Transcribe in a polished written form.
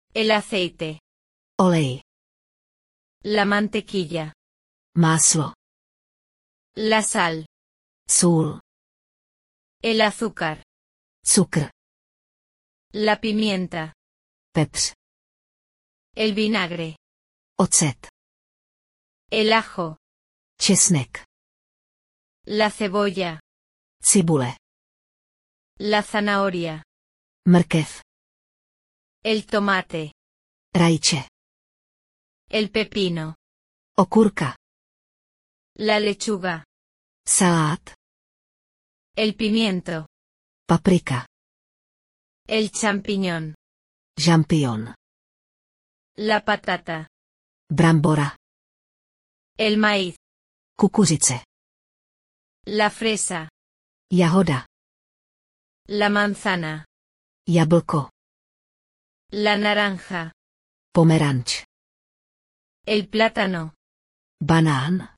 El aceite. Olej. La mantequilla. Máslo. La sal. Sůl. El azúcar. Cukr. La pimienta. Pepř. El vinagre. Ocet. El ajo. Česnek. La cebolla. Cibule. La zanahoria. Mrkev. El tomate. Rajče. El pepino. Okurka. La lechuga. Salát. El pimiento. Paprika. El champiñón. Žampion. La patata. Brambora. El maíz. Kukuřice. La fresa. Jahoda. La manzana. Jablko. La naranja. Pomeranč. El plátano. Banán.